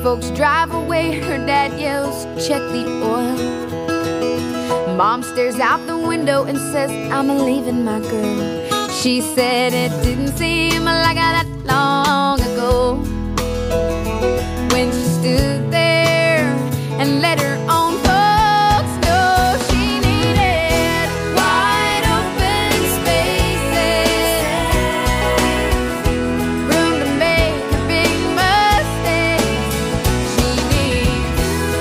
folks drive away, her dad yells, check the oil. Mom stares out the window and says, I'm leaving my girl. She said it didn't seem like that long ago when she stood there and let her own folks know she needed wide open spaces, room to make her big mistakes. She needs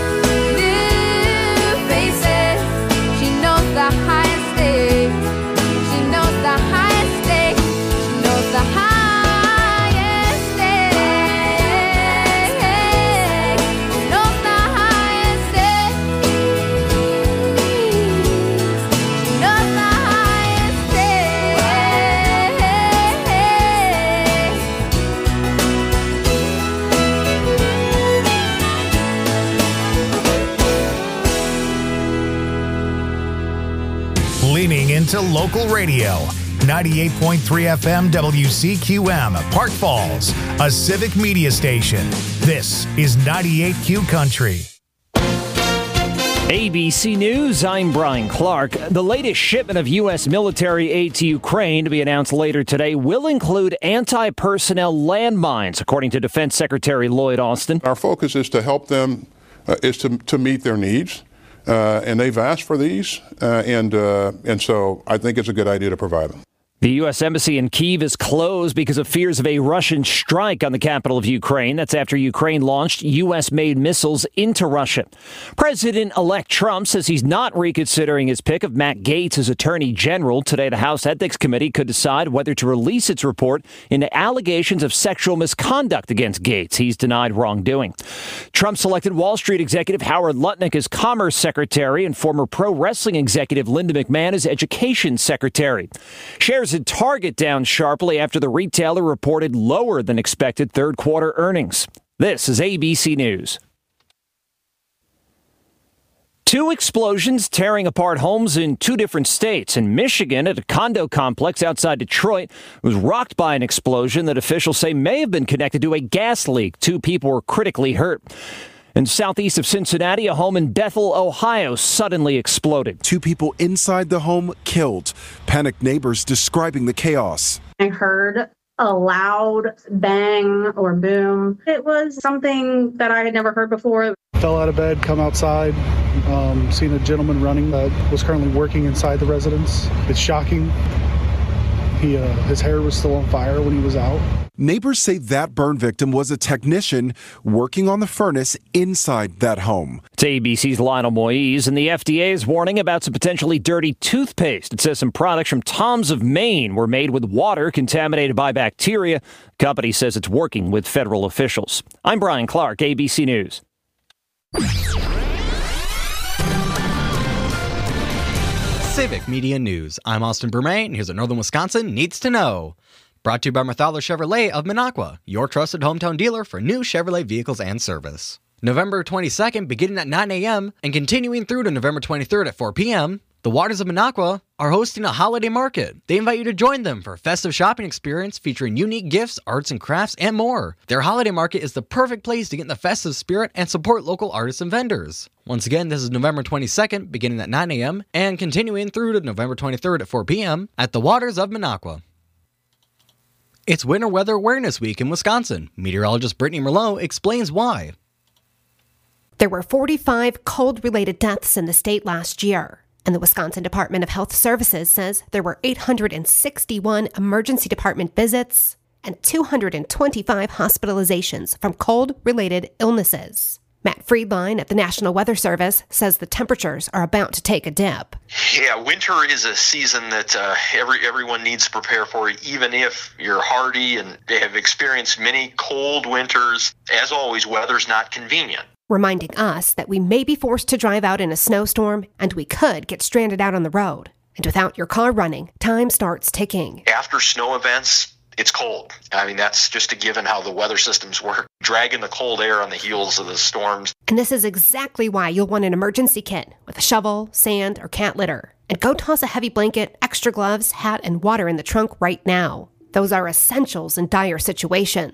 new faces. She knows the highest stakes. She knows the highest stakes. She knows the highest stakes. She knows the highest stakes. She knows the highest stakes. Leaning into local radio. 98.3 FM WCQM, Park Falls, a civic media station. This is 98Q Country. ABC News, I'm Brian Clark. The latest shipment of U.S. military aid to Ukraine to be announced later today will include anti-personnel landmines, according to Defense Secretary Lloyd Austin. Our focus is to help them, is to meet their needs. And they've asked for these, and so I think it's a good idea to provide them. The U.S. Embassy in Kyiv is closed because of fears of a Russian strike on the capital of Ukraine. That's after Ukraine launched U.S.-made missiles into Russia. President-elect Trump says he's not reconsidering his pick of Matt Gaetz as Attorney General. Today, the House Ethics Committee could decide whether to release its report into allegations of sexual misconduct against Gaetz. He's denied wrongdoing. Trump selected Wall Street executive Howard Lutnick as Commerce Secretary and former pro wrestling executive Linda McMahon as Education Secretary. Shares at Target down sharply after the retailer reported lower than expected third quarter earnings. This is ABC News. Two explosions tearing apart homes in two different states. In Michigan, at a condo complex outside Detroit, was rocked by an explosion that officials say may have been connected to a gas leak. Two people were critically hurt. In southeast of Cincinnati, a home in Bethel, Ohio, suddenly exploded. Two people inside the home killed. Panicked neighbors describing the chaos. I heard a loud bang or boom. It was something that I had never heard before. Fell out of bed, come outside, seen a gentleman running that was currently working inside the residence. It's shocking. His hair was still on fire when he was out. Neighbors say that burn victim was a technician working on the furnace inside that home. It's ABC's Lionel Moise, and the FDA is warning about some potentially dirty toothpaste. It says some products from Tom's of Maine were made with water contaminated by bacteria. The company says it's working with federal officials. I'm Brian Clark, ABC News. Civic Media News. I'm Austin Bermain, and here's what Northern Wisconsin needs to know. Brought to you by Marthaler Chevrolet of Minocqua, your trusted hometown dealer for new Chevrolet vehicles and service. November 22nd, beginning at 9 a.m. and continuing through to November 23rd at 4 p.m., the Waters of Minocqua are hosting a holiday market. They invite you to join them for a festive shopping experience featuring unique gifts, arts and crafts, and more. Their holiday market is the perfect place to get in the festive spirit and support local artists and vendors. Once again, this is November 22nd, beginning at 9 a.m. and continuing through to November 23rd at 4 p.m. at the Waters of Minocqua. It's Winter Weather Awareness Week in Wisconsin. Meteorologist Brittany Merlot explains why. There were 45 cold-related deaths in the state last year. And the Wisconsin Department of Health Services says there were 861 emergency department visits and 225 hospitalizations from cold-related illnesses. Matt Friedline at the National Weather Service says the temperatures are about to take a dip. Yeah, winter is a season that everyone needs to prepare for, even if you're hardy and they have experienced many cold winters. As always, weather's not convenient. Reminding us that we may be forced to drive out in a snowstorm and we could get stranded out on the road. And without your car running, time starts ticking. After snow events, it's cold. I mean, that's just a given how the weather systems work, dragging the cold air on the heels of the storms. And this is exactly why you'll want an emergency kit with a shovel, sand, or cat litter. And go toss a heavy blanket, extra gloves, hat, and water in the trunk right now. Those are essentials in dire situations.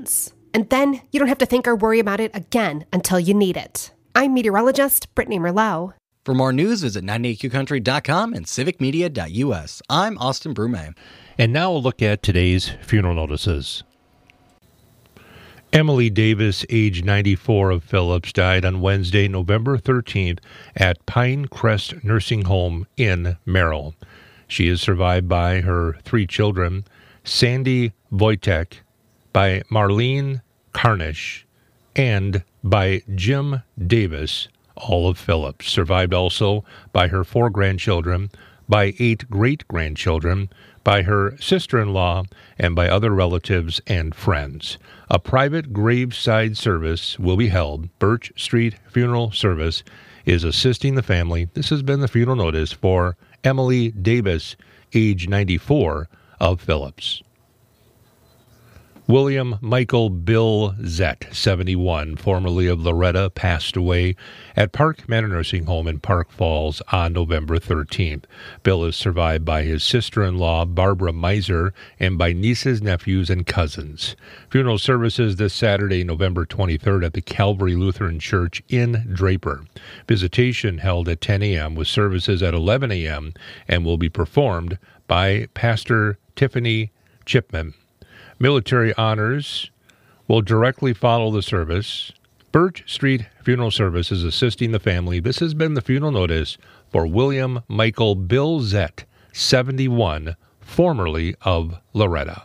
And then you don't have to think or worry about it again until you need it. I'm meteorologist Brittany Merlot. For more news, visit 98qcountry.com and civicmedia.us. I'm Austin Brume. And now a look at today's funeral notices. Emily Davis, age 94, of Phillips, died on Wednesday, November 13th at Pine Crest Nursing Home in Merrill. She is survived by her 3 children, Sandy Wojtek, by Marlene Carnish, and by Jim Davis, all of Phillips. Survived also by her 4 grandchildren, by 8 great-grandchildren, by her sister-in-law, and by other relatives and friends. A private graveside service will be held. Birch Street Funeral Service is assisting the family. This has been the funeral notice for Emily Davis, age 94, of Phillips. William Michael Bill Zett, 71, formerly of Loretta, passed away at Park Manor Nursing Home in Park Falls on November 13th. Bill is survived by his sister-in-law, Barbara Miser, and by nieces, nephews, and cousins. Funeral services this Saturday, November 23rd at the Calvary Lutheran Church in Draper. Visitation held at 10 a.m. with services at 11 a.m. and will be performed by Pastor Tiffany Chipman. Military honors will directly follow the service. Birch Street Funeral Service is assisting the family. This has been the funeral notice for William Michael Bill Zett, 71, formerly of Loretta.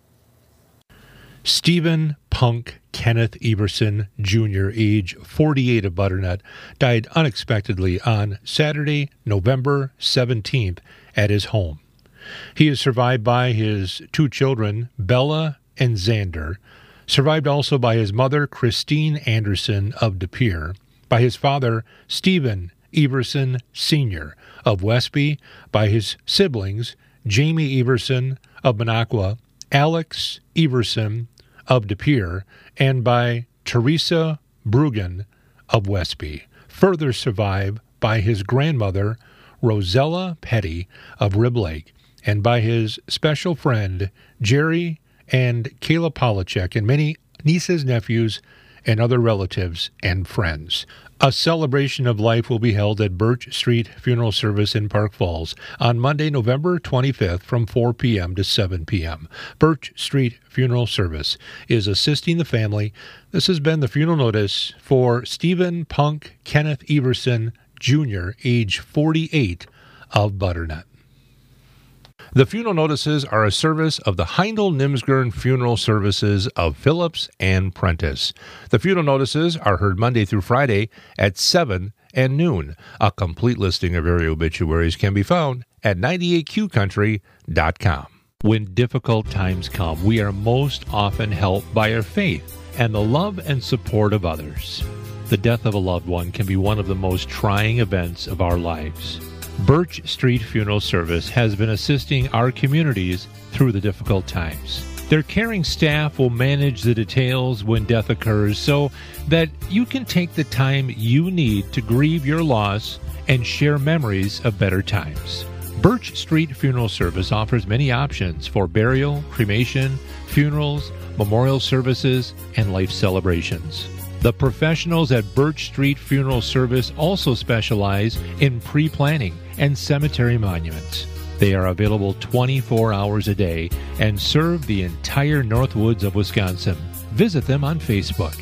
Stephen Punk Kenneth Everson, Jr., age 48, of Butternut, died unexpectedly on Saturday, November 17th, at his home. He is survived by his 2 children, Bella and Xander, survived also by his mother, Christine Anderson of De Pere, by his father, Stephen Everson, Sr. of Westby, by his siblings, Jamie Everson of Minocqua, Alex Everson of De Pere, and by Teresa Brugan of Westby. Further survived by his grandmother, Rosella Petty of Rib Lake, and by his special friend, Jerry and Kayla Polachek, and many nieces, nephews, and other relatives and friends. A celebration of life will be held at Birch Street Funeral Service in Park Falls on Monday, November 25th from 4 p.m. to 7 p.m. Birch Street Funeral Service is assisting the family. This has been the funeral notice for Stephen Punk Kenneth Everson, Jr., age 48, of Butternut. The funeral notices are a service of the Heindel-Nimsgern Funeral Services of Phillips and Prentice. The funeral notices are heard Monday through Friday at 7 and noon. A complete listing of area obituaries can be found at 98qcountry.com. When difficult times come, we are most often helped by our faith and the love and support of others. The death of a loved one can be one of the most trying events of our lives. Birch Street Funeral Service has been assisting our communities through the difficult times. Their caring staff will manage the details when death occurs so that you can take the time you need to grieve your loss and share memories of better times. Birch Street Funeral Service offers many options for burial, cremation, funerals, memorial services, and life celebrations. The professionals at Birch Street Funeral Service also specialize in pre-planning and cemetery monuments. They are available 24 hours a day and serve the entire Northwoods of Wisconsin. Visit them on Facebook.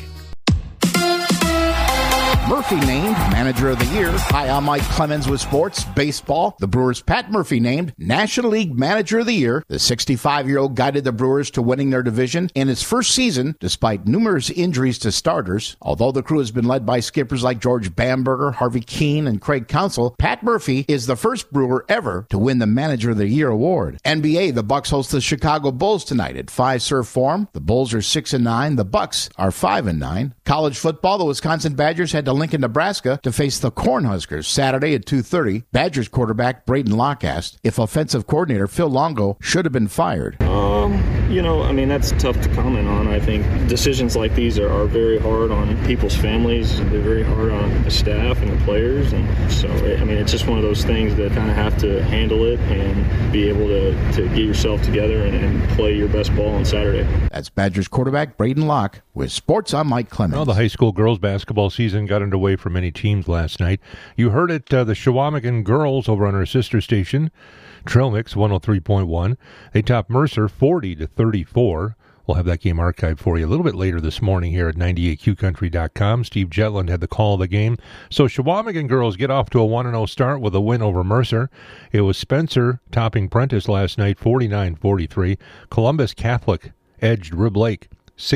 Murphy named Manager of the Year. Hi, I'm Mike Clemens with sports. Baseball. The Brewers' Pat Murphy named National League Manager of the Year. The 65-year-old guided the Brewers to winning their division in his first season, despite numerous injuries to starters. Although the crew has been led by skippers like George Bamberger, Harvey Keene, and Craig Counsell, Pat Murphy is the first Brewer ever to win the Manager of the Year award. NBA, the Bucks host the Chicago Bulls tonight at Fiserv Forum. The Bulls are 6-9. The Bucks are 5-9. College football, the Wisconsin Badgers head to Lincoln, Nebraska to face the Cornhuskers Saturday at 2:30. Badgers quarterback Braden Locke asked if offensive coordinator Phil Longo should have been fired. That's tough to comment on. I think decisions like these are very hard on people's families. They're very hard on the staff and the players. And so, it's just one of those things that kind of have to handle it and be able to get yourself together and play your best ball on Saturday. That's Badgers quarterback Braden Locke with Sports. I'm Mike Clemens. Well, the high school girls basketball season got underway for many teams last night. You heard it, the Chequamegon girls over on our sister station, Trail Mix 103.1. They topped Mercer 40-34. We'll have that game archived for you a little bit later this morning here at 98QCountry.com. Steve Jetland had the call of the game. So Chequamegon girls get off to a 1-0 start with a win over Mercer. It was Spencer topping Prentice last night 49-43. Columbus Catholic edged Rib Lake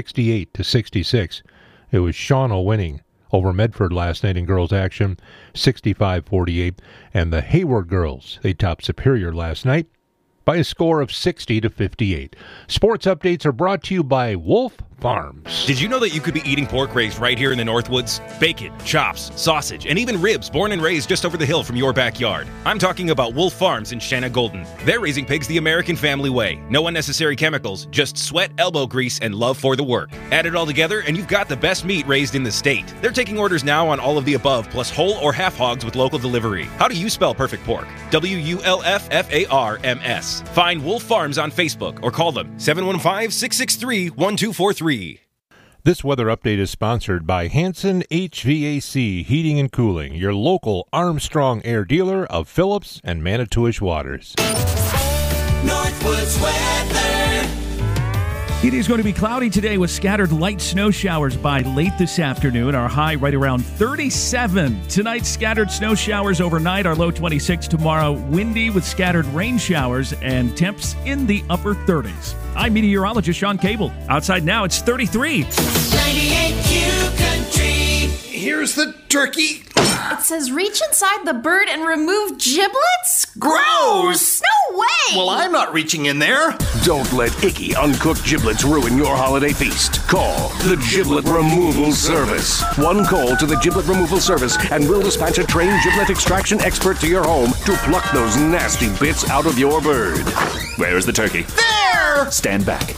68-66. It was Shawano winning over Medford last night in girls action 65-48. And the Hayward girls, they topped Superior last night by a score of 60-58. Sports updates are brought to you by Wolf Farms. Did you know that you could be eating pork raised right here in the Northwoods? Bacon, chops, sausage, and even ribs born and raised just over the hill from your backyard. I'm talking about Wolf Farms in Shanna Golden. They're raising pigs the American family way. No unnecessary chemicals, just sweat, elbow grease, and love for the work. Add it all together and you've got the best meat raised in the state. They're taking orders now on all of the above, plus whole or half hogs with local delivery. How do you spell perfect pork? WULFFARMS. Find Wolf Farms on Facebook or call them 715-663-1243. This weather update is sponsored by Hanson HVAC Heating and Cooling, your local Armstrong Air dealer of Phillips and Manitowish Waters. Northwoods weather. It is going to be cloudy today with scattered light snow showers by late this afternoon. Our high right around 37. Tonight, scattered snow showers overnight. Our low 26 tomorrow. Windy with scattered rain showers and temps in the upper 30s. I'm meteorologist Sean Cable. Outside now, it's 33. 98Q Country. Here's the turkey. It says reach inside the bird and remove giblets? Gross! No way! Well, I'm not reaching in there. Don't let icky, uncooked giblets ruin your holiday feast. Call the Giblet Removal Service. One call to the Giblet Removal Service and we'll dispatch a trained giblet extraction expert to your home to pluck those nasty bits out of your bird. Where's the turkey? There! Stand back.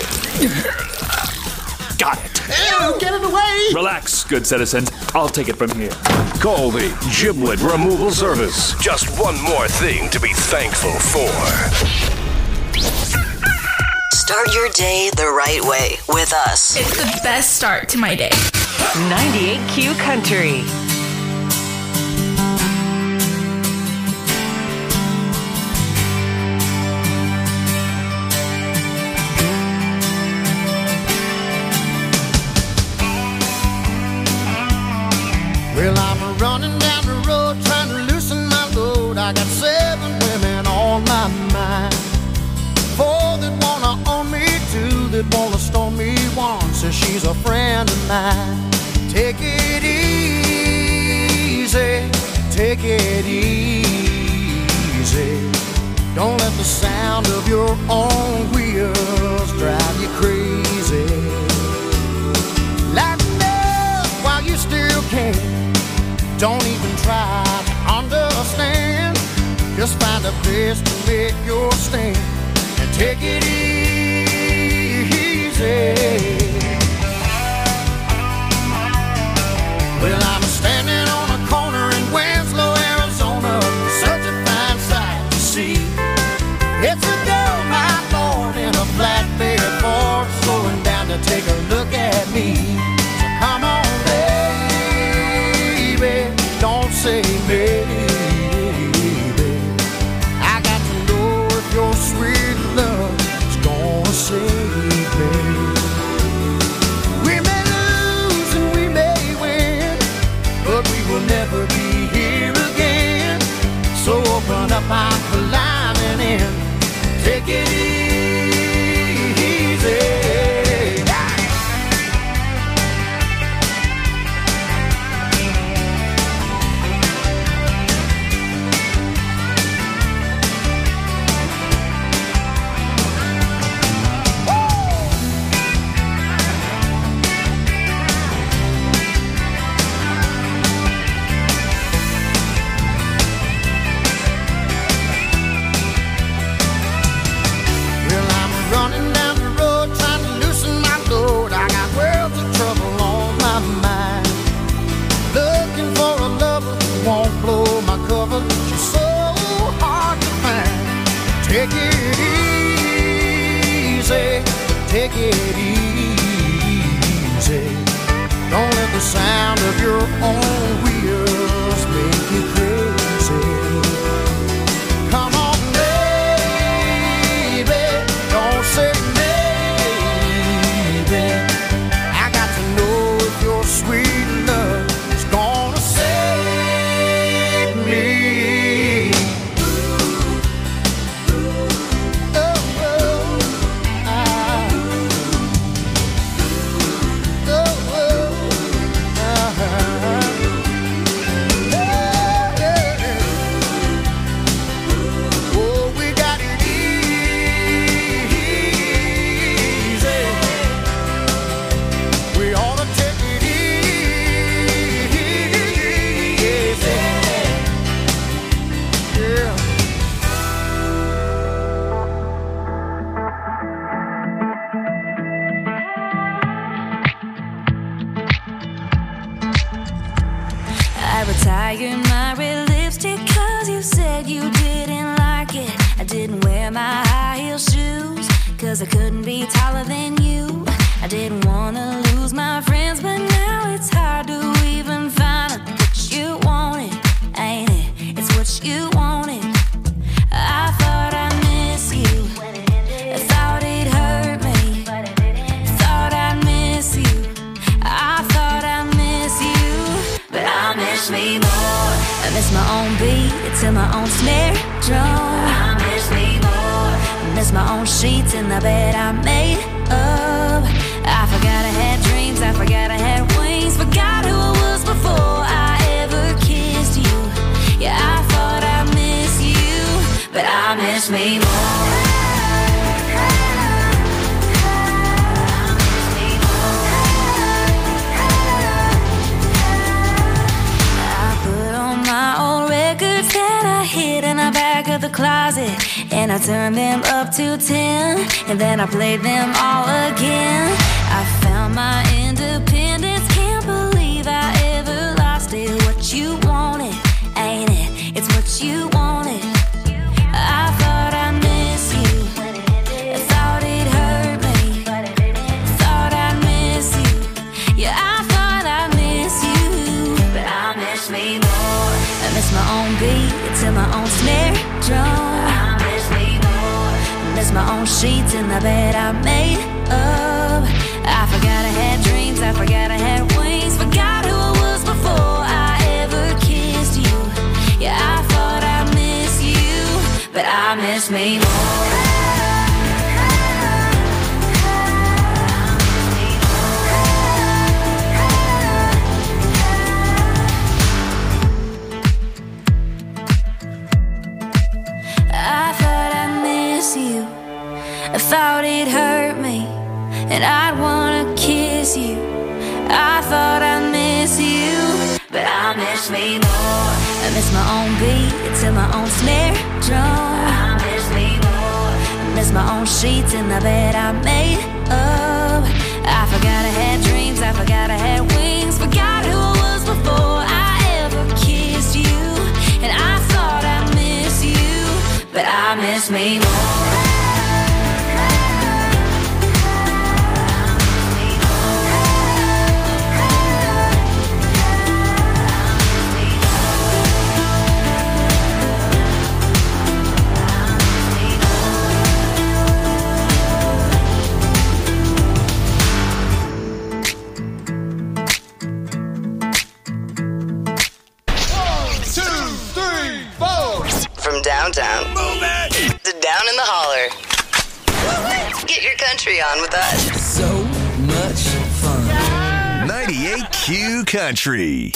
Got it. Ew, get it away! Relax, good citizens. I'll take it from here. Call the Giblet Removal Service. Just one more thing to be thankful for. Start your day the right way with us. It's the best start to my day. 98Q Country. Well, I'm running down the road trying to loosen my load. I got 7 women on my mind. 4 that wanna own me, 2 that wanna stone me. 1 says she's a friend of mine. Take it easy, take it easy. Don't let the sound of your own wheels drive you crazy. Lighten up while you still can. Don't even try to understand. Just find a place to make your stand and take it easy. Well, I'm standing on a corner in Winslow, Arizona. Such a fine sight to see. It's a dull night morning in a flatbed Ford, slowing down to take a look at me. So come on, don't say maybe. I got to know if your sweet love is gonna save me. We may lose and we may win, but we will never be here again. So open up our climbing in. Take it easy. it easy. Don't let the sound of your own wheels make you crazy. Come on, baby, don't say maybe. I got to know if your sweet love is gonna save me. I retired my red lipstick 'cause you said you didn't like it. I didn't wear my high heel shoes 'cause I couldn't be taller than you. I didn't wanna lose my friends, but now it's hard to even find what you wanted, ain't it? It's what you wanted. I thought I'd miss you, I thought it hurt me, thought I'd miss you, I thought I'd miss you, but I miss me more. I miss my own beat to my own snare drum. I miss me more. I miss my own sheets in the bed I made up. I forgot I had dreams, I forgot I had wings, forgot who I was before I ever kissed you. Yeah, I thought I miss you, but I miss me more. My old records that I hid in the back of the closet, and I turned them up to 10, and then I played them all again. I found my independence, can't believe I ever lost it. What you wanted, ain't it? It's what you wanted. I thought I miss you, I thought it hurt me, thought I'd miss you. Yeah, I thought I miss you, but I miss me more. I miss my own beat to my own snare drum. I miss me more. I miss my own sheets in the bed I made up. I forgot I had dreams, I forgot I had wings, forgot who I was before I ever kissed you. Yeah, I thought I'd miss you, but I miss me more. I thought I'd miss you, I thought it hurt me, and I'd wanna kiss you. I thought I'd miss you, but I miss me more. I miss my own beat to my own snare drum. I miss me more. I miss my own sheets in the bed I made up. I forgot I had dreams, I forgot I had wings, forgot who I was before I ever kissed you. And I thought I'd miss you, but I miss me more. Downtown to down in the holler. Get your country on with us. So much fun. 98Q Country.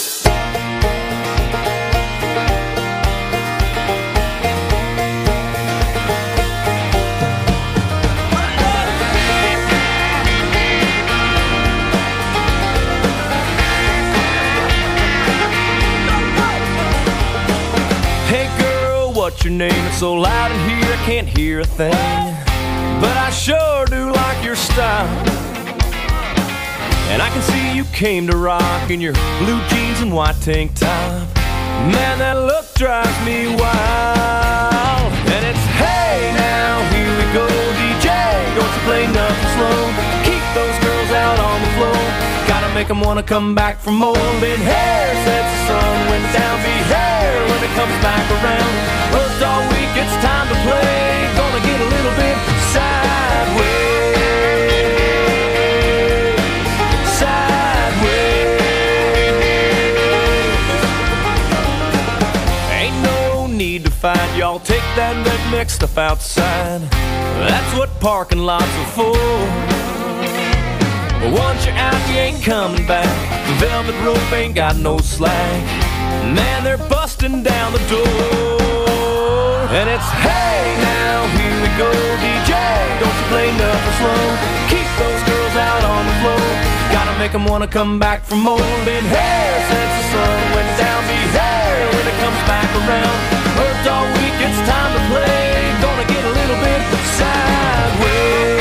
What's your name? It's so loud in here I can't hear a thing, but I sure do like your style. And I can see you came to rock in your blue jeans and white tank top. Man, that look drives me wild. And it's hey now, here we go, DJ, don't you play nothing slow. make them wanna come back for more. Been here since the sun went down. Be here when it comes back around. Worked all week, it's time to play. Gonna get a little bit sideways. Fight, y'all take that red mix stuff outside. That's what parking lots are for. But once you're out, you ain't coming back. Velvet rope ain't got no slack. Man, they're busting down the door. And it's, hey, now here we go, DJ. Don't you play nothing slow. Keep those girls out on the floor. Gotta make them wanna come back for more. Been here since the sun went down. Be here when it comes back around. Worked all week, it's time to play. Gonna get a little bit sideways.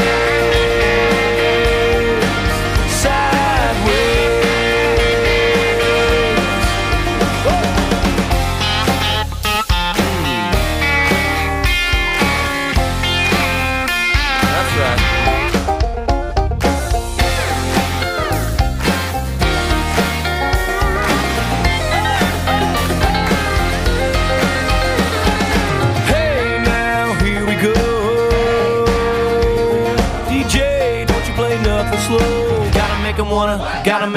Sideways. That's right. Slow. Gotta make them wanna come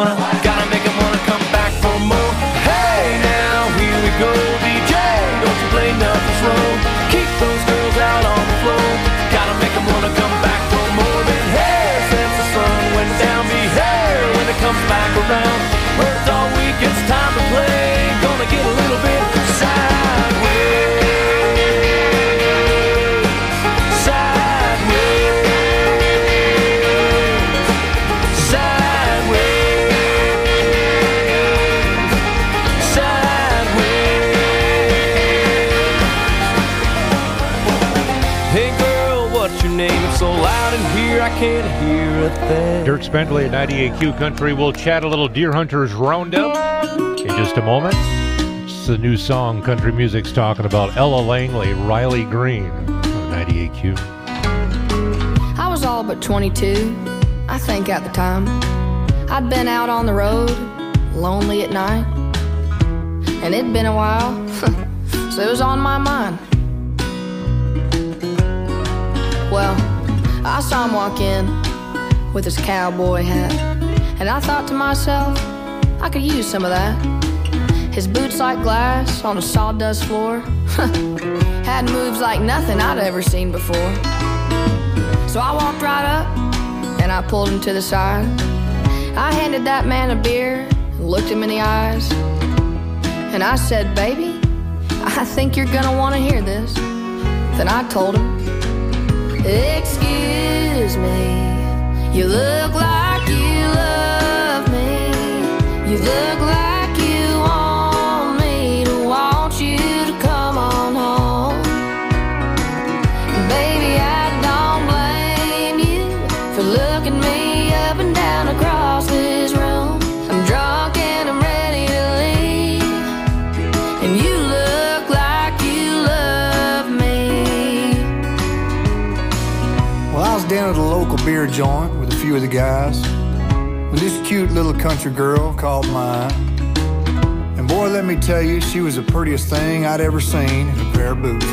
back for more. Hey, now here we go, DJ. Don't you play nothing slow. Keep those girls out on the floor. Gotta make them wanna come back for more. Been here since the sun went down. Be here when it comes back around. Worked all week, it's time to play. Gonna get a little bit sideways. So loud in here, I can't hear a thing. Dirk Spengley at 98Q Country. We'll chat a little Deer Hunters Roundup in just a moment. It's the new song country music's talking about. Ella Langley, Riley Green on 98Q. I was all but 22, I think at the time. I'd been out on the road, lonely at night. And it'd been a while, so it was on my mind. Well, I saw him walk in with his cowboy hat, and I thought to myself, I could use some of that. His boots like glass on a sawdust floor had moves like nothing I'd ever seen before. So I walked right up and I pulled him to the side. I handed that man a beer and looked him in the eyes, and I said, baby, I think you're gonna want to hear this. Then I told him, excuse me, you look like you love me. You look like you want me to want you to come on home. Baby, I don't blame you for looking me up and down across this room. I'm drunk and I'm ready to leave, and you look like you love me. Well, I was down at a local beer joint with a few of the guys when this cute little country girl caught my eye. And boy, let me tell you, she was the prettiest thing I'd ever seen in a pair of boots.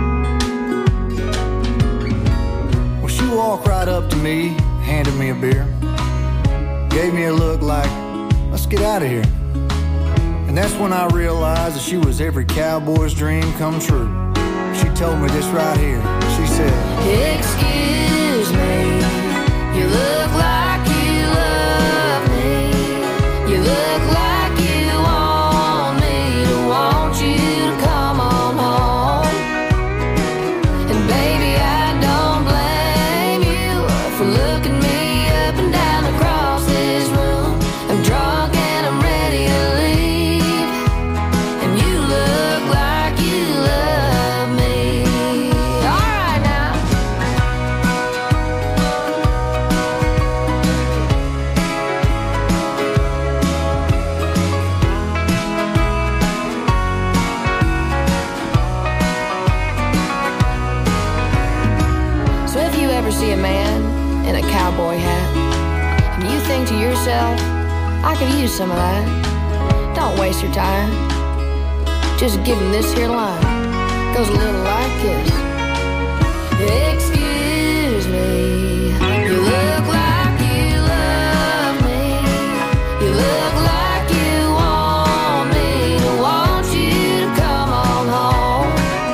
Well, she walked right up to me, handed me a beer, gave me a look like, let's get out of here. And that's when I realized that she was every cowboy's dream come true. She told me this right here. She said, excuse me, you look like you love me. You look like you want me to want you to come on home. And baby, I don't blame you for looking me up and down across this room. I'm drunk and I'm ready to leave, and you look like you love me. All right now. So if you ever see a man in a cowboy hat and you think to yourself, I could use some of that. Don't waste your time. Just give him this here line. Goes a little like this. Excuse me, you look like you love me. You look like you want me to want you to come on home.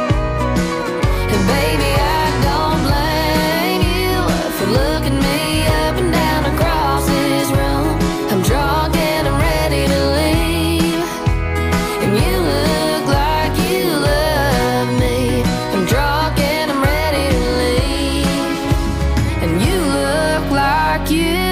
And baby, I don't blame you for looking me up and down across this room. I'm drunk and I'm ready to leave. And you look like you love me. I'm drunk and I'm ready to leave. And you look like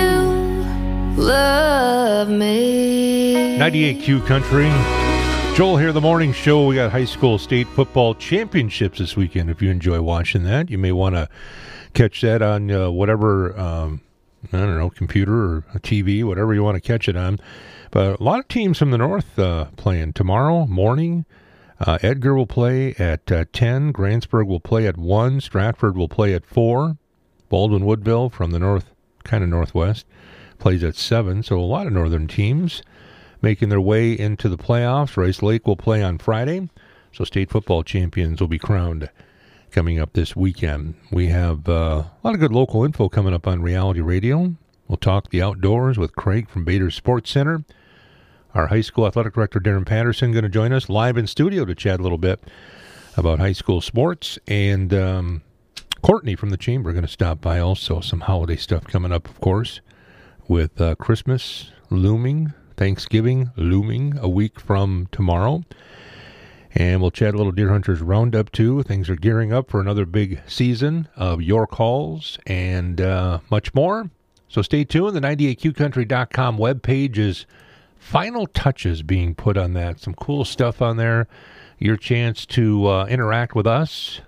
you love me. 98Q Country. Joel here, the morning show. We got high school state football championships this weekend. If you enjoy watching that, you may want to catch that on whatever, I don't know, computer or a TV, whatever you want to catch it on. But a lot of teams from the north playing tomorrow morning. Edgar will play at 10. Grantsburg will play at 1. Stratford will play at 4. Baldwin Woodville from the north, kind of northwest, plays at 7. So a lot of northern teams making their way into the playoffs. Rice Lake will play on Friday. So state football champions will be crowned coming up this weekend. We have a lot of good local info coming up on Reality Radio. We'll talk the outdoors with Craig from Bader Sports Center. Our high school athletic director, Darren Patterson, going to join us live in studio to chat a little bit about high school sports. And Courtney from the Chamber going to stop by also. Some holiday stuff coming up, of course, with Christmas looming, Thanksgiving looming a week from tomorrow. And we'll chat a little Deer Hunters Roundup, too. Things are gearing up for another big season of Your Calls and much more. So stay tuned. The 98QCountry.com webpage is final touches being put on that. Some cool stuff on there. Your chance to interact with us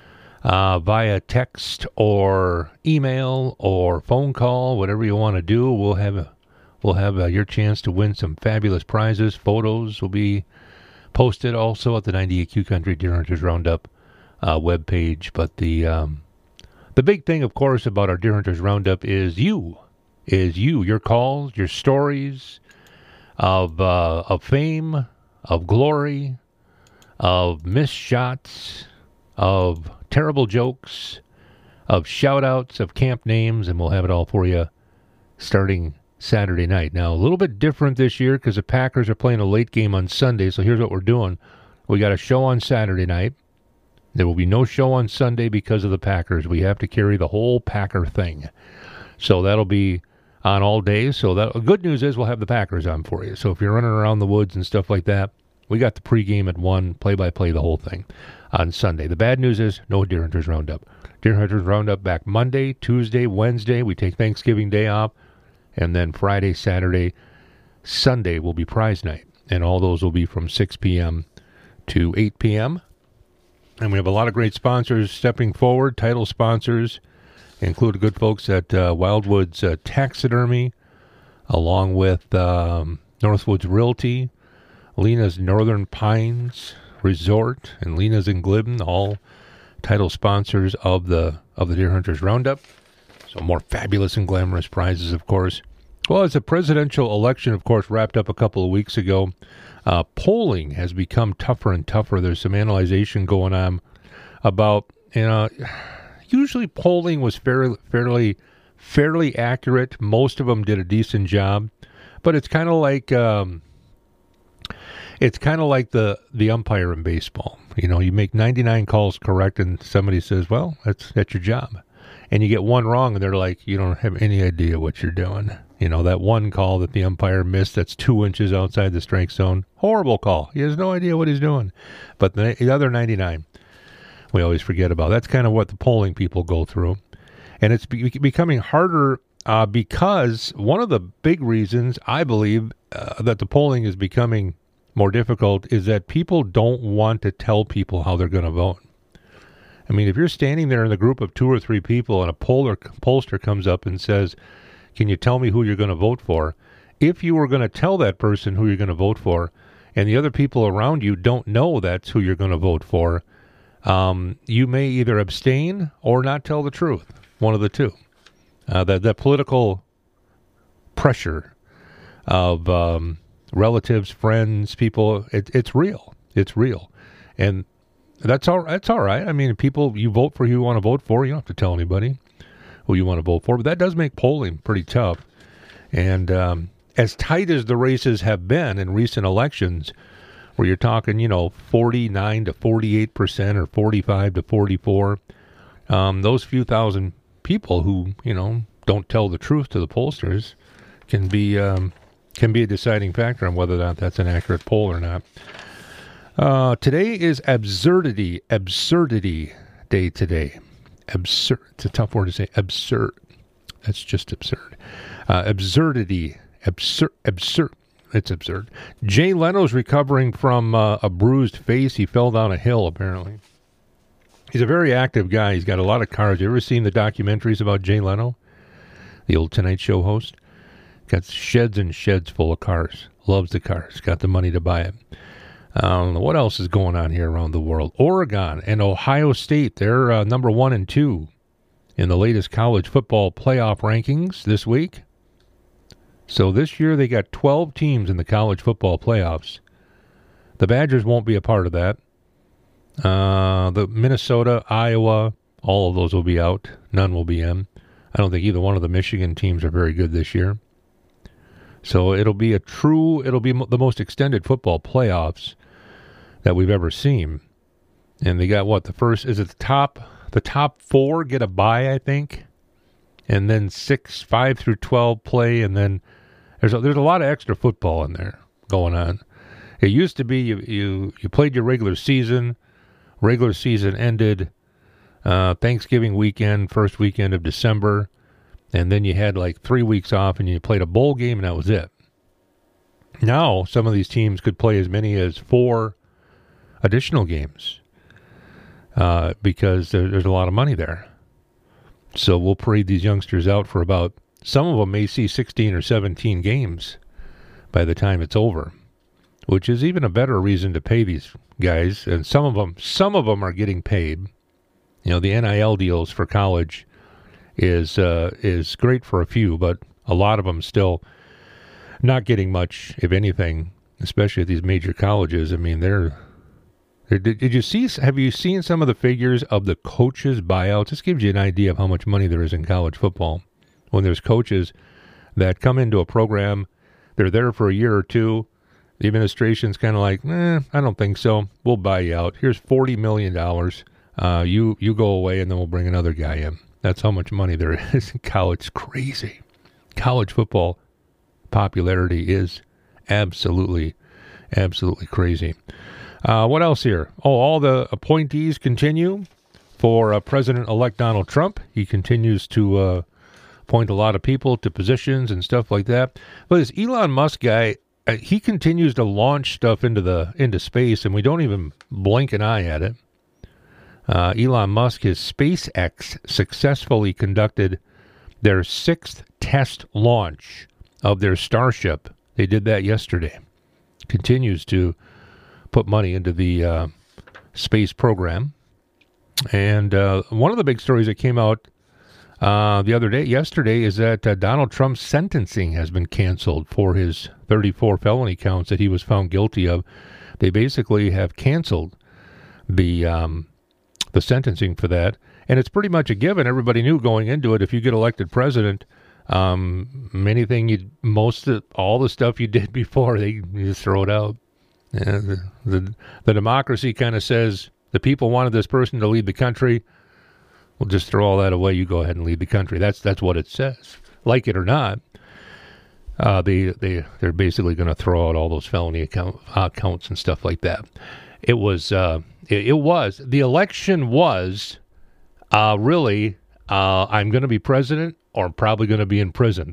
via text or email or phone call, whatever you want to do. We'll have your chance to win some fabulous prizes. Photos will be posted also at the 98Q Country Deer Hunters Roundup webpage. But the big thing, of course, about our Deer Hunters Roundup is you. Your calls, your stories of fame, of glory, of missed shots, of terrible jokes, of shout-outs, of camp names, and we'll have it all for you starting Saturday night. Now, a little bit different this year because the Packers are playing a late game on Sunday, so here's what we're doing. We got a show on Saturday night. There will be no show on Sunday because of the Packers. We have to carry the whole Packer thing. So that'll be on all day. So that good news is we'll have the Packers on for you. So if you're running around the woods and stuff like that, we got the pregame at 1, play-by-play, the whole thing on Sunday. The bad news is no Deer Hunters Roundup. Deer Hunters Roundup back Monday, Tuesday, Wednesday. We take Thanksgiving Day off. And then Friday, Saturday, Sunday will be prize night. And all those will be from 6 p.m. to 8 p.m. And we have a lot of great sponsors stepping forward, title sponsors, include good folks at Wildwoods Taxidermy, along with Northwoods Realty, Lena's Northern Pines Resort, and Lena's in Glidden, all title sponsors of the Deer Hunters Roundup. So more fabulous and glamorous prizes, of course. Well, as the presidential election, of course, wrapped up a couple of weeks ago, polling has become tougher and tougher. There's some analyzation going on about, usually polling was fairly accurate. Most of them did a decent job, but it's kind of like the umpire in baseball. You make 99 calls correct, and somebody says, "Well, that's your job." And you get one wrong, and they're like, "You don't have any idea what you're doing." That one call that the umpire missed that's 2 inches outside the strike zone. Horrible call. He has no idea what he's doing. But the other 99, we always forget about. That's kind of what the polling people go through. And it's becoming harder because one of the big reasons, I believe, that the polling is becoming more difficult is that people don't want to tell people how they're going to vote. I mean, if you're standing there in a group of 2 or 3 people and a pollster comes up and says, "Can you tell me who you're going to vote for?" If you were going to tell that person who you're going to vote for, and the other people around you don't know that's who you're going to vote for, you may either abstain or not tell the truth. One of the two. That political pressure of relatives, friends, people. It's real. It's real. And that's all right. I mean, people, you vote for who you want to vote for. You don't have to tell anybody who you want to vote for. But that does make polling pretty tough. And as tight as the races have been in recent elections, where you're talking, 49 to 48% or 45 to 44, those few thousand people who, don't tell the truth to the pollsters can be a deciding factor on whether or not that's an accurate poll or not. Today is absurdity day today. Absurd. It's a tough word to say. Absurd. That's just absurd. Absurdity. Absurd. It's absurd. Jay Leno's recovering from a bruised face. He fell down a hill, apparently. He's a very active guy. He's got a lot of cars. You ever seen the documentaries about Jay Leno? The old Tonight Show host? Got sheds and sheds full of cars. Loves the cars. Got the money to buy it. What else is going on here around the world? Oregon and Ohio State, they're number 1 and 2 in the latest college football playoff rankings this week. So this year they got 12 teams in the college football playoffs. The Badgers won't be a part of that. The Minnesota, Iowa, all of those will be out. None will be in. I don't think either one of the Michigan teams are very good this year. So it'll be the most extended football playoffs that we've ever seen. And they got the top 4 get a bye, I think. And then 5 through 12 play, and then there's a lot of extra football in there going on. It used to be you played your regular season. Regular season ended Thanksgiving weekend, first weekend of December, and then you had like 3 weeks off, and you played a bowl game, and that was it. Now, some of these teams could play as many as 4 additional games because there's a lot of money there. So we'll parade these youngsters out for some of them may see 16 or 17 games by the time it's over, which is even a better reason to pay these guys. And some of them are getting paid. The NIL deals for college is great for a few, but a lot of them still not getting much, if anything, especially at these major colleges. I mean, have you seen some of the figures of the coaches' buyouts? This gives you an idea of how much money there is in college football. When there's coaches that come into a program, they're there for a year or two, the administration's kind of like, I don't think so. We'll buy you out. Here's $40 million. You go away, and then we'll bring another guy in. That's how much money there is in college. It's crazy. College football popularity is absolutely, absolutely crazy. What else here? All the appointees continue for President-elect Donald Trump. He continues to appoint a lot of people to positions and stuff like that. But this Elon Musk guy, he continues to launch stuff into space, and we don't even blink an eye at it. Elon Musk, his SpaceX successfully conducted their 6th test launch of their Starship. They did that yesterday. Continues to put money into the space program. And one of the big stories that came out yesterday, is that Donald Trump's sentencing has been canceled for his 34 felony counts that he was found guilty of. They basically have canceled the sentencing for that. And it's pretty much a given. Everybody knew going into it, if you get elected president, all the stuff you did before, you just throw it out. The democracy kind of says the people wanted this person to lead the country. We'll just throw all that away. You go ahead and lead the country. That's what it says. Like it or not, they're basically going to throw out all those felony accounts and stuff like that. The election was really I'm going to be president or I'm probably going to be in prison.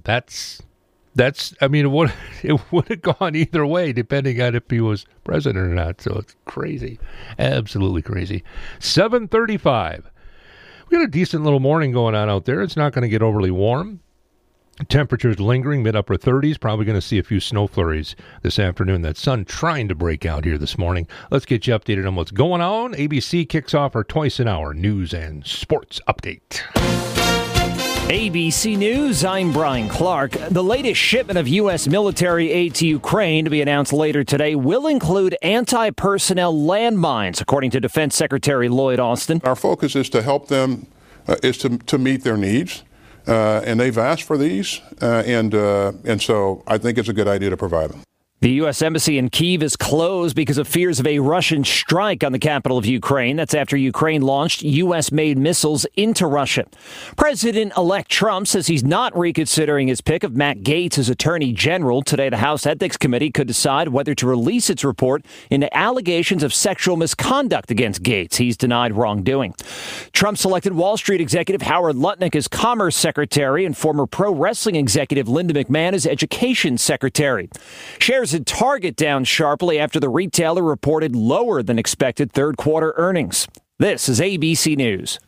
It would have gone either way depending on if he was president or not. So it's crazy. Absolutely crazy. 7:35. We got a decent little morning going on out there. It's not going to get overly warm. Temperatures lingering, mid-upper 30s. Probably going to see a few snow flurries this afternoon. That sun trying to break out here this morning. Let's get you updated on what's going on. ABC kicks off our twice an hour news and sports update. ABC News, I'm Brian Clark. The latest shipment of U.S. military aid to Ukraine to be announced later today will include anti-personnel landmines, according to Defense Secretary Lloyd Austin. Our focus is to help them, is to meet their needs, and they've asked for these, and so I think it's a good idea to provide them. The U.S. Embassy in Kyiv is closed because of fears of a Russian strike on the capital of Ukraine. That's after Ukraine launched U.S.-made missiles into Russia. President-elect Trump says he's not reconsidering his pick of Matt Gaetz as Attorney General. Today, the House Ethics Committee could decide whether to release its report into allegations of sexual misconduct against Gaetz. He's denied wrongdoing. Trump selected Wall Street executive Howard Lutnick as Commerce Secretary and former pro wrestling executive Linda McMahon as Education Secretary. Shares at Target down sharply after the retailer reported lower than expected third quarter earnings. This is ABC News.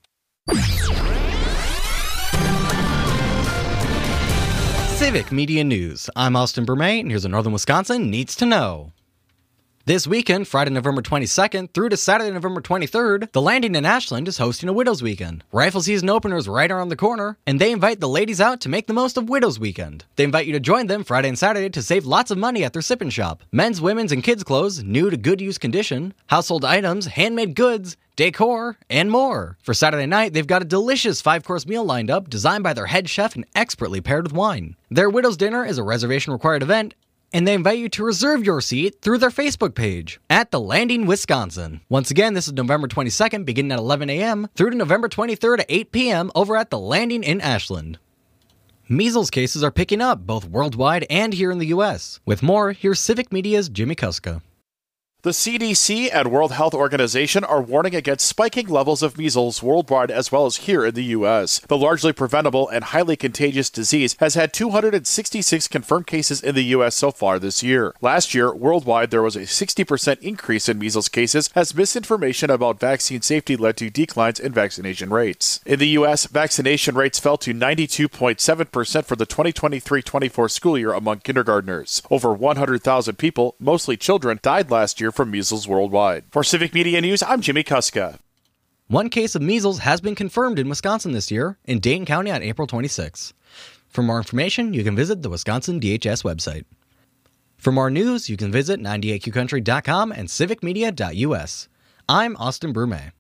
Civic Media News. I'm Austin Bermay, and here's what Northern Wisconsin needs to know. This weekend, Friday, November 22nd through to Saturday, November 23rd, the Landing in Ashland is hosting a Widows Weekend. Rifle season opener is right around the corner, and they invite the ladies out to make the most of Widows Weekend. They invite you to join them Friday and Saturday to save lots of money at their sip and shop. Men's, women's, and kids' clothes, new to good use condition, household items, handmade goods, decor, and more. For Saturday night, they've got a delicious 5-course meal lined up, designed by their head chef and expertly paired with wine. Their Widows Dinner is a reservation-required event, and they invite you to reserve your seat through their Facebook page at The Landing, Wisconsin. Once again, this is November 22nd, beginning at 11 a.m. through to November 23rd at 8 p.m. over at The Landing in Ashland. Measles cases are picking up, both worldwide and here in the U.S. With more, here's Civic Media's Jimmy Kuska. The CDC and World Health Organization are warning against spiking levels of measles worldwide as well as here in the U.S. The largely preventable and highly contagious disease has had 266 confirmed cases in the U.S. so far this year. Last year, worldwide, there was a 60% increase in measles cases as misinformation about vaccine safety led to declines in vaccination rates. In the U.S., vaccination rates fell to 92.7% for the 2023-24 school year among kindergartners. Over 100,000 people, mostly children, died last year from measles worldwide. For Civic Media News, I'm Jimmy Kuska. One case of measles has been confirmed in Wisconsin this year, in Dayton County on April 26. For more information, you can visit the Wisconsin DHS website. For more news, you can visit 98qcountry.com and civicmedia.us. I'm Austin Brume.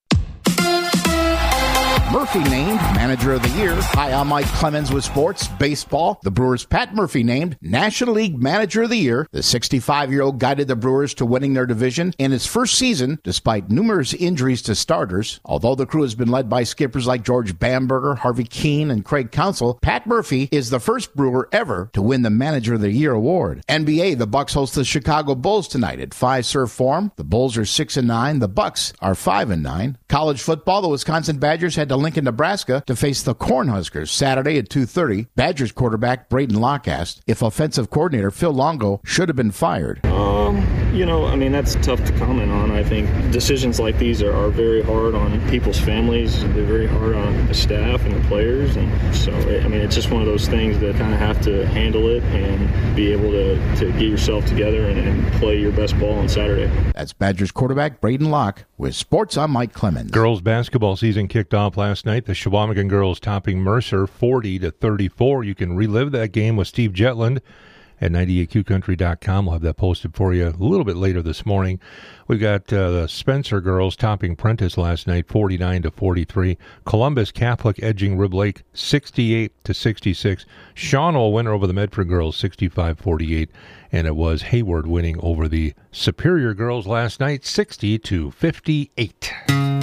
Murphy named Manager of the Year. Hi, I'm Mike Clemens with sports. Baseball. The Brewers' Pat Murphy named National League Manager of the Year. The 65-year-old guided the Brewers to winning their division in his first season, despite numerous injuries to starters. Although the crew has been led by skippers like George Bamberger, Harvey Keene, and Craig Counsell, Pat Murphy is the first Brewer ever to win the Manager of the Year award. NBA, the Bucks host the Chicago Bulls tonight at Fiserv Forum. The Bulls are 6-9. The Bucks are 5-9. College football, the Wisconsin Badgers head to Lincoln, Nebraska to face the Cornhuskers Saturday at 2:30. Badgers quarterback Braden Locke asked if offensive coordinator Phil Longo should have been fired. That's tough to comment on. I think decisions like these are very hard on people's families. They're very hard on the staff and the players. And so, it's just one of those things that kind of have to handle it and be able to get yourself together and play your best ball on Saturday. That's Badgers quarterback Braden Locke with sports. I'm Mike Clemens. Girls basketball season kicked off last night. The Shawamigan girls topping Mercer 40-34. You can relive that game with Steve Jetland at 98qcountry.com. We'll have that posted for you a little bit later this morning. We've got the Spencer girls topping Prentice last night 49-43. Columbus Catholic edging Rib Lake 68-66. Shawano winner over the Medford girls 65-48. And it was Hayward winning over the Superior girls last night 60-58.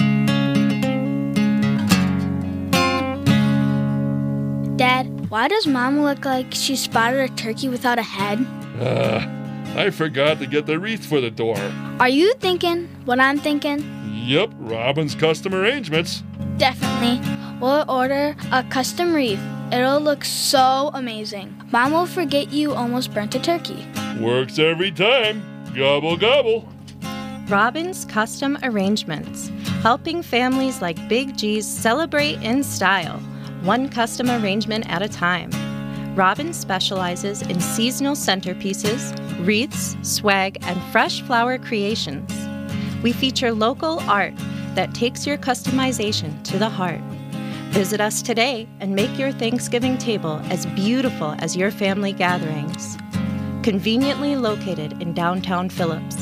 Dad, why does Mom look like she spotted a turkey without a head? I forgot to get the wreath for the door. Are you thinking what I'm thinking? Yep, Robin's Custom Arrangements. Definitely. We'll order a custom wreath. It'll look so amazing. Mom will forget you almost burnt a turkey. Works every time. Gobble, gobble. Robin's Custom Arrangements, helping families like Big G's celebrate in style, one custom arrangement at a time. Robin specializes in seasonal centerpieces, wreaths, swag, and fresh flower creations. We feature local art that takes your customization to the heart. Visit us today and make your Thanksgiving table as beautiful as your family gatherings. Conveniently located in downtown Phillips.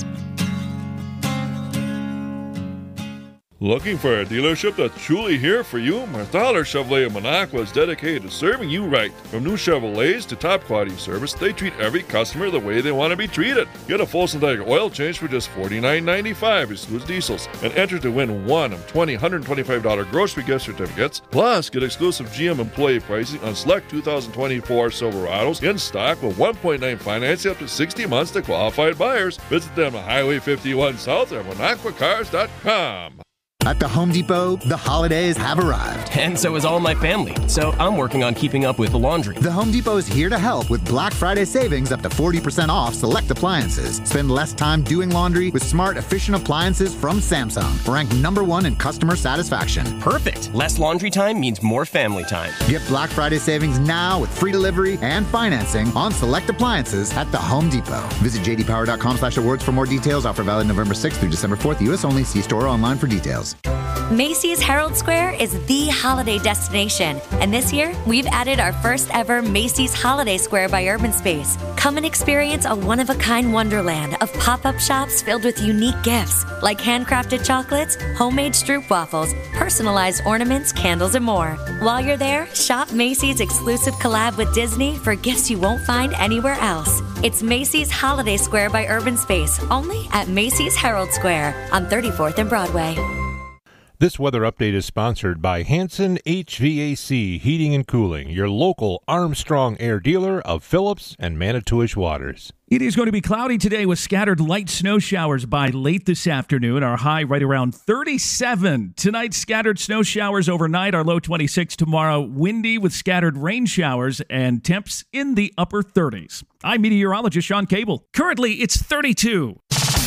Looking for a dealership that's truly here for you? Marthaler Chevrolet of Minocqua is dedicated to serving you right. From new Chevrolets to top quality service, they treat every customer the way they want to be treated. Get a full synthetic oil change for just $49.95, excludes diesels, and enter to win one of 20 $125 grocery gift certificates. Plus, get exclusive GM employee pricing on select 2024 Silverados in stock with 1.9 financing up to 60 months to qualified buyers. Visit them at Highway 51 South at MinocquaCars.com. At the Home Depot, the holidays have arrived. And so is all my family, so I'm working on keeping up with the laundry. The Home Depot is here to help with Black Friday savings up to 40% off select appliances. Spend less time doing laundry with smart, efficient appliances from Samsung, ranked #1 in customer satisfaction. Perfect. Less laundry time means more family time. Get Black Friday savings now with free delivery and financing on select appliances at the Home Depot. Visit jdpower.com/awards for more details. Offer valid November 6th through December 4th. U.S. only. See store or online for details. Macy's Herald Square is the holiday destination, and this year we've added our first ever Macy's Holiday Square by Urban Space. Come and experience a one-of-a-kind wonderland of pop-up shops filled with unique gifts like handcrafted chocolates, homemade stroop waffles, personalized ornaments, candles, and more. While you're there, shop Macy's exclusive collab with Disney for gifts you won't find anywhere else. It's Macy's Holiday Square by Urban Space, only at Macy's Herald Square on 34th and Broadway. This weather update is sponsored by Hanson HVAC Heating and Cooling, your local Armstrong Air dealer of Phillips and Manitowish Waters. It is going to be cloudy today with scattered light snow showers by late this afternoon. Our high right around 37. Tonight, scattered snow showers overnight. Our low 26 tomorrow. Windy with scattered rain showers and temps in the upper 30s. I'm meteorologist Sean Cable. Currently, it's 32.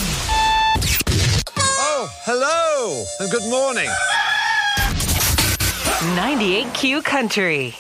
Oh, hello, and good morning. 98Q Country.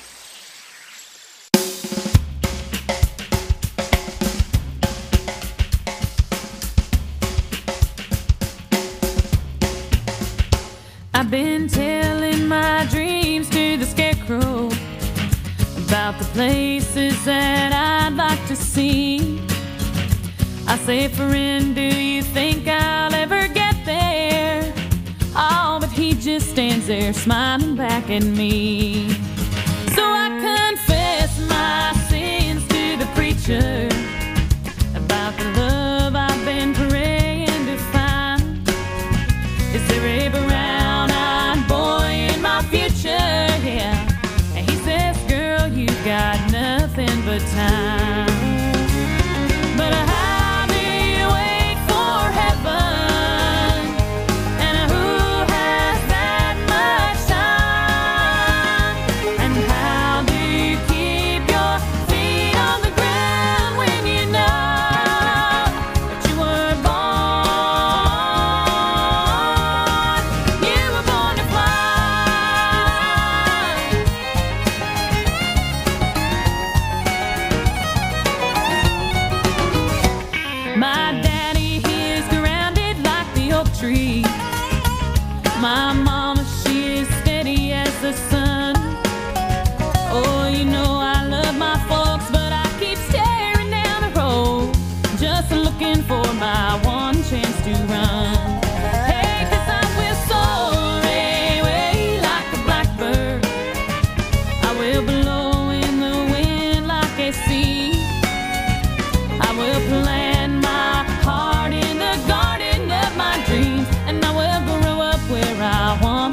I've been telling my dreams to the scarecrow about the places that I'd like to see. I say, friend, do you think I'll ever get there? Oh, but he just stands there smiling back at me. So I confess my sins to the preacher about the love I've been praying to find. Is there a brown-eyed boy in my future? Yeah. And he says, girl, you've got nothing but time. But how do you wait for heaven? And who has that much time? And how do you keep your feet on the ground when you know that you were born? You were born to fly. My daddy, he is grounded like the oak tree. My mama, she is steady as the sun. Oh, you know I love my folks, but I keep staring down the road, just looking for my one chance to run. Hey, 'cause I will soar away like a blackbird. I will blow in the wind like a sea. I will plant my heart in the garden of my dreams, and I will grow up where I want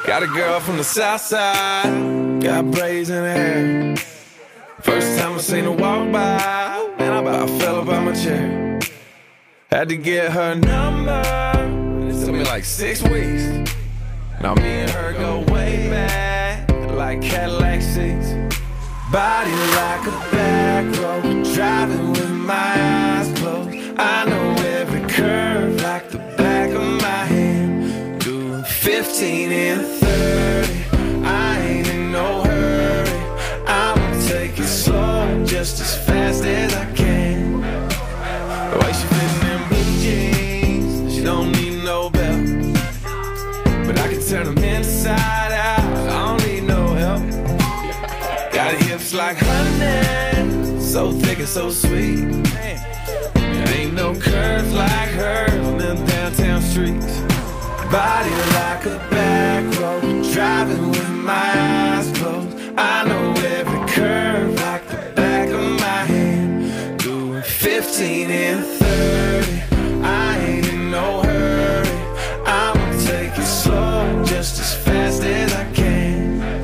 Got a girl from the south side, got braids in her hair. First time I seen her walk by, man, I about fell up out my chair. Had to get her number, it took me like 6 weeks. Now me and her go way back, like Cadillac seats. Body like a back road, driving with my eyes closed. I know every curve like the back of my hand. Doing 15 and 30, I ain't in no hurry. I'ma take it slow, just as fast as I can. The way she fit in them blue jeans, she don't need no belt. But I can turn them inside out, I don't need no help. Got hips like honey, so thick and so sweet. There ain't no curves like hers on them downtown streets. Body like a back road, driving with my eyes closed. I know every curve like the back of my hand. Doing 15 and 30, I ain't in no hurry. I'ma take it slow, just as fast as I can.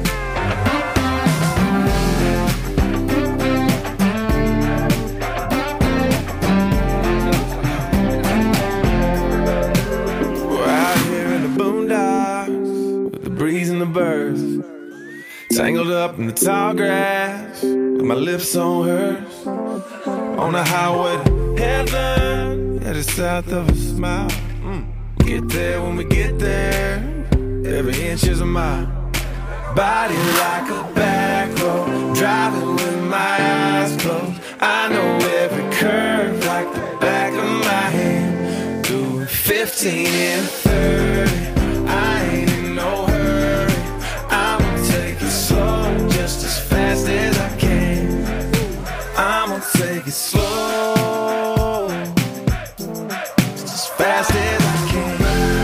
Breeze and the birds, tangled up in the tall grass, with my lips on hers. On the highway to heaven, headed south of a smile. Get there when we get there, every inch is a mile. Body like a back road, driving with my eyes closed. I know every curve like the back of my hand. Doing 15 and 30, I ain't in no hurry. I'ma take it slow, just as fast as I can. I'ma take it slow, just as fast as I can.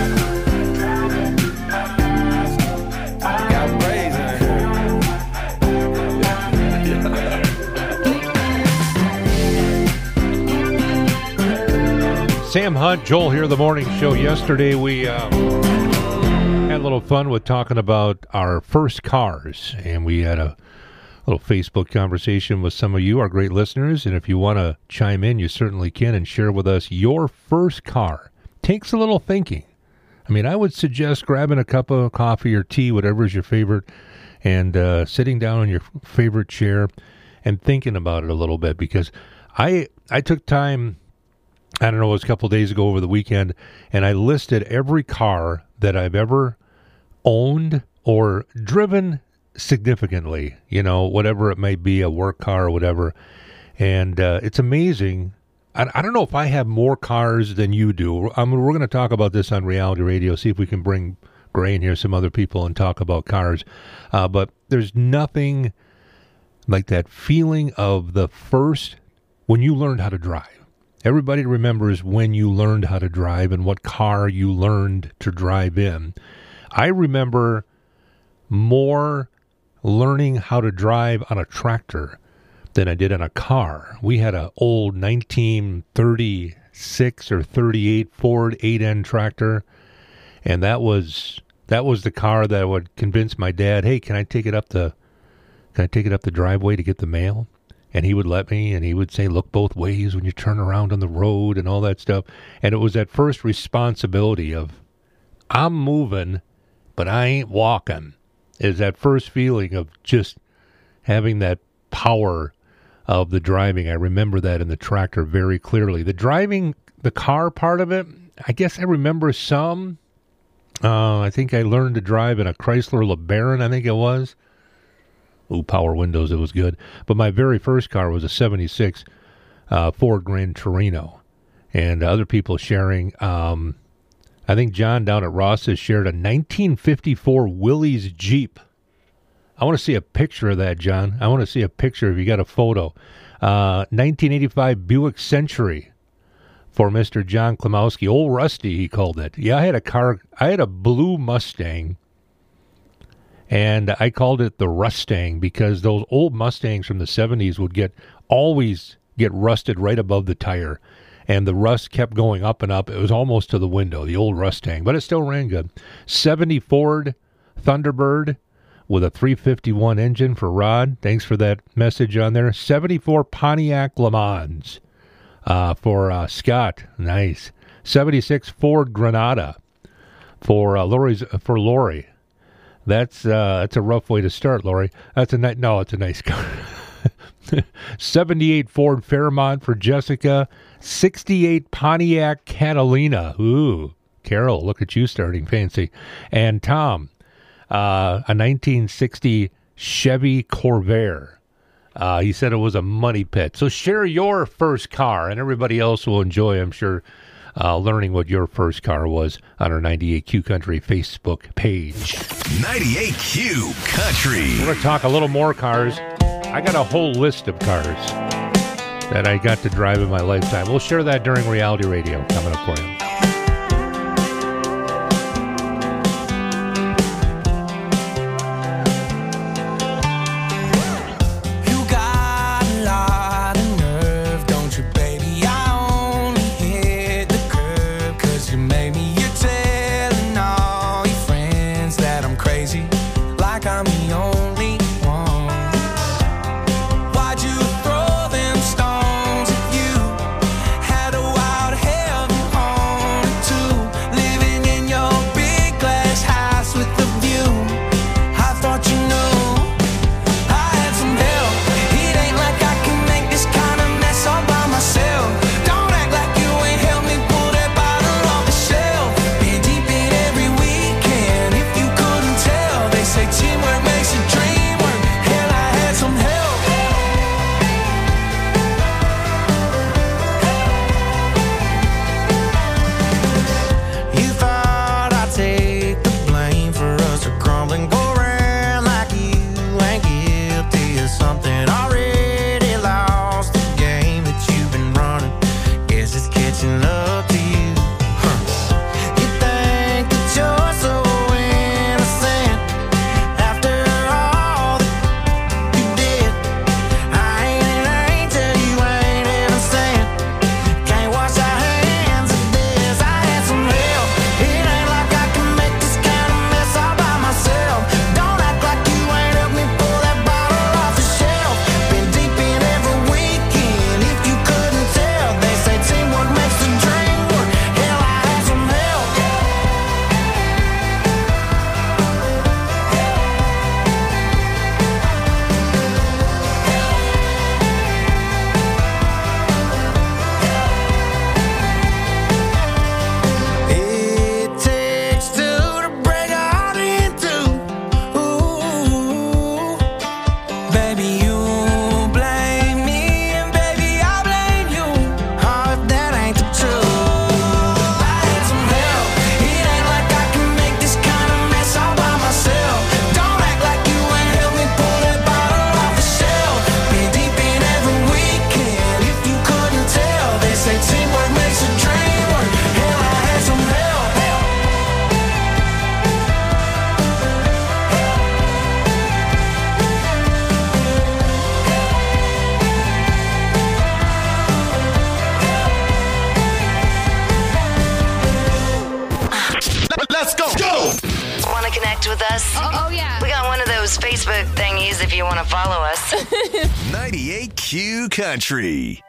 I got braids in her. Sam Hunt, Joel here, the morning show. Yesterday we had a little fun with talking about our first cars, and we had a little Facebook conversation with some of you, our great listeners. And if you want to chime in, you certainly can and share with us your first car. Takes a little thinking. I mean, I would suggest grabbing a cup of coffee or tea, whatever is your favorite, and sitting down on your favorite chair and thinking about it a little bit, because I took time, I don't know, it was a couple of days ago over the weekend, and I listed every car that I've ever owned or driven significantly, you know, whatever it may be, a work car or whatever. And it's amazing. I don't know if I have more cars than you do. We're going to talk about this on Reality Radio, see if we can bring Gray in here, some other people, and talk about cars. But there's nothing like that feeling of the first, when you learned how to drive. Everybody remembers when you learned how to drive and what car you learned to drive in. I remember more learning how to drive on a tractor than I did on a car. We had an old 1936 or 38 Ford 8N tractor, and that was the car that would convince my dad, hey, can I take it up the driveway to get the mail? And he would let me, and he would say, look both ways when you turn around on the road and all that stuff. And it was that first responsibility of, I'm moving, but I ain't walking. Is that first feeling of just having that power of the driving. I remember that in the tractor very clearly. The driving, the car part of it, I guess I remember some. I think I learned to drive in a Chrysler LeBaron, I think it was. Ooh, power windows, it was good. But my very first car was a 76 Ford Grand Torino. And other people sharing, I think John down at Ross's shared a 1954 Willys Jeep. I want to see a picture of that, John. I want to see a picture if you got a photo. 1985 Buick Century for Mr. John Klimowski. Old Rusty, he called it. Yeah, I had a blue Mustang. And I called it the Rustang because those old Mustangs from the 70s would always get rusted right above the tire. And the rust kept going up and up. It was almost to the window, the old Rustang. But it still ran good. 70 Ford Thunderbird with a 351 engine for Rod. Thanks for that message on there. 74 Pontiac Le Mans for Scott. Nice. 76 Ford Granada for Lori. That's a rough way to start, Lori. It's a nice car. 78 Ford Fairmont for Jessica. 68 Pontiac Catalina. Ooh, Carol, look at you starting fancy. And Tom, a 1960 Chevy Corvair. He said it was a money pit. So share your first car, and everybody else will enjoy, I'm sure, learning what your first car was on our 98Q Country Facebook page. 98Q Country. We're going to talk a little more cars. I got a whole list of cars that I got to drive in my lifetime. We'll share that during Reality Radio coming up for you. With us? Oh, yeah. We got one of those Facebook thingies if you want to follow us. 98Q Country.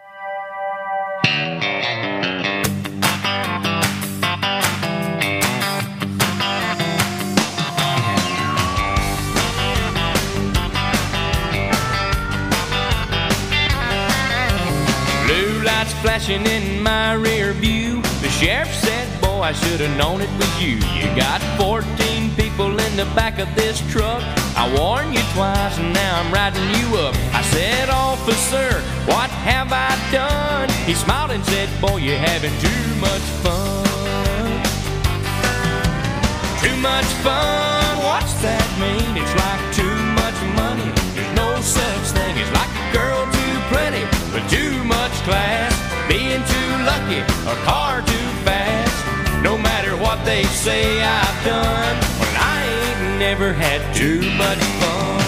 Blue lights flashing in my rear view. The sheriff said, boy, I should have known it was you. You got 14 people in the back of this truck. I warned you twice and now I'm riding you up. I said, officer, what have I done? He smiled and said, boy, you're having too much fun. Too much fun, what's that mean? It's like too much money. There's no such thing. It's like a girl too pretty with too much class, being too lucky, a car too fast. No matter what they say I've done, well, I ain't never had too much fun.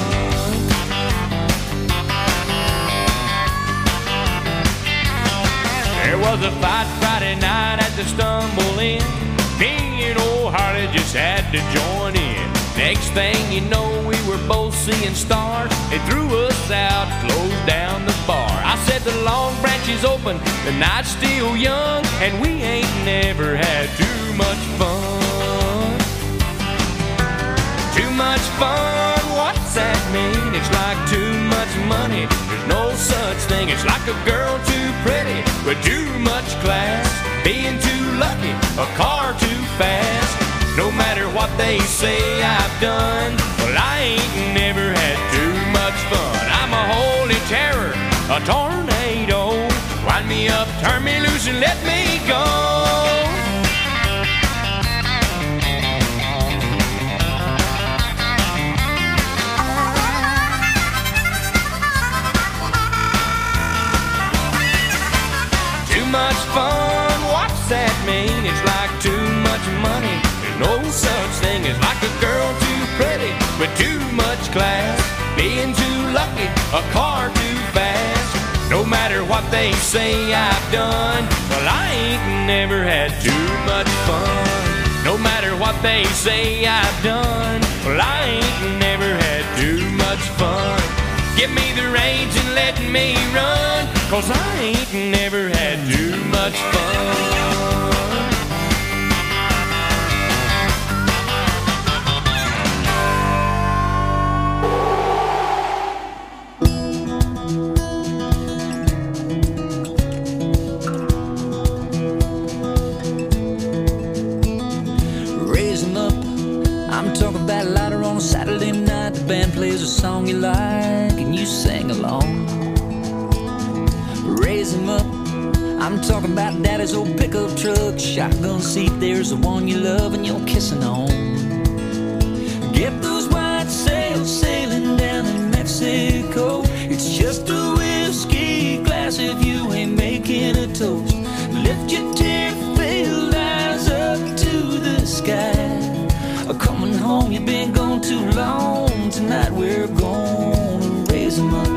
There was a fight Friday night at the Stumble Inn. Me and old Harley just had to join in. The Next thing you know, we were both seeing stars. They threw us out, closed down the bar. I said the Long Branch is open, the night's still young, and we ain't never had too much fun. Too much fun, what's that mean? It's like too much money, there's no such thing. It's like a girl too pretty with too much class, being too lucky, a car too fast. No matter what they say I've done, well, I ain't never had too much fun. I'm a holy terror, a tornado. Wind me up, turn me loose, and let me go. Too much fun, what's that mean? It's like too much money, there's no such thing. It's like a girl too pretty with too much class, being too lucky, a car too fast. No matter what they say I've done, well, I ain't never had too much fun. No matter what they say I've done, well, I ain't never had too much fun. Give me the reins and let me run, 'cause I ain't never had too much fun. I'm talking about later on a Saturday night, the band plays a song you like and you sing along. Raise 'em up. I'm talking about daddy's old pickup truck, shotgun seat, there's the one you love and you're kissing on. Get those white sails sailing down in Mexico. It's just a whiskey glass if you ain't making a toast. Lift your tear-filled eyes up to the sky. Coming home, you've been gone too long. Tonight we're gonna raise 'em up.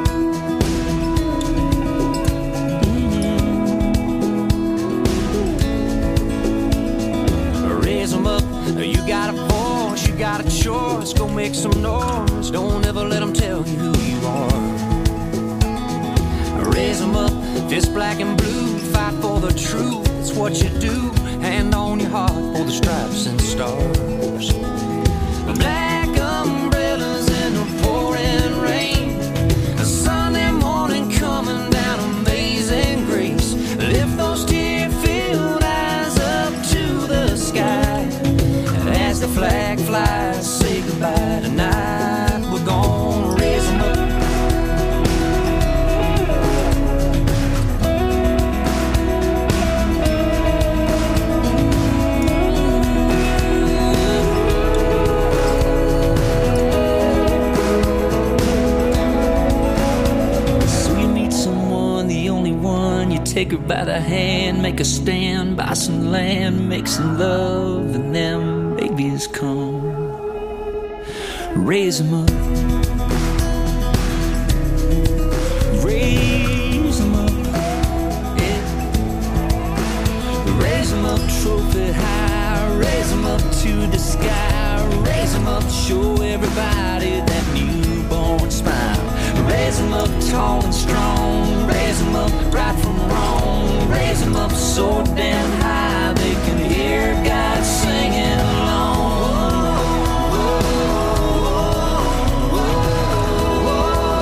Raise 'em up. You got a voice, you got a choice. Go make some noise. Don't ever let 'em tell you who you are. Raise 'em up. Fist black and blue. Fight for the truth. It's what you do. Hand on your heart for the stripes and stars. Black umbrellas in the pouring rain. A Sunday morning coming down Amazing Grace. Lift those tear-filled eyes up to the sky. And as the flag flies, say goodbye tonight. We're gonna raise 'em up. Take her by the hand, make a stand, buy some land, make some love, and them babies come. Raise 'em up. Raise 'em up. Yeah. Raise 'em up, trophy high. Raise 'em up to the sky. Raise 'em up, show everybody that newborn smile. Raise 'em up tall and strong. Raise 'em up right from wrong. Raise 'em up so damn